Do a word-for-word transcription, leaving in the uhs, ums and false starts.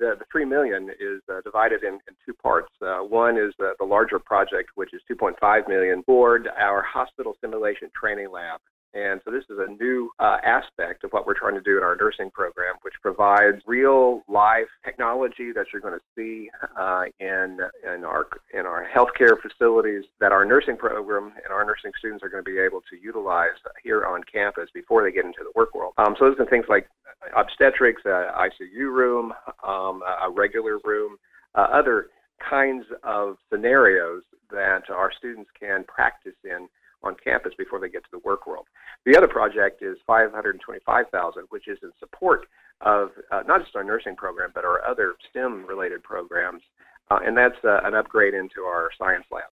the, the three million dollars is uh, divided in, in two parts. Uh, one is uh, the larger project, which is two point five million dollars toward our hospital simulation training lab. And so this is a new uh, aspect of what we're trying to do in our nursing program, which provides real life technology that you're going to see uh, in in our in our healthcare facilities that our nursing program and our nursing students are going to be able to utilize here on campus before they get into the work world. Um, so those are things like obstetrics, uh, I C U room, um, a regular room, uh, other kinds of scenarios that our students can practice in on campus before they get to the work world. The other project is five hundred twenty-five thousand dollars, which is in support of uh, not just our nursing program, but our other STEM-related programs, uh, and that's uh, an upgrade into our science lab.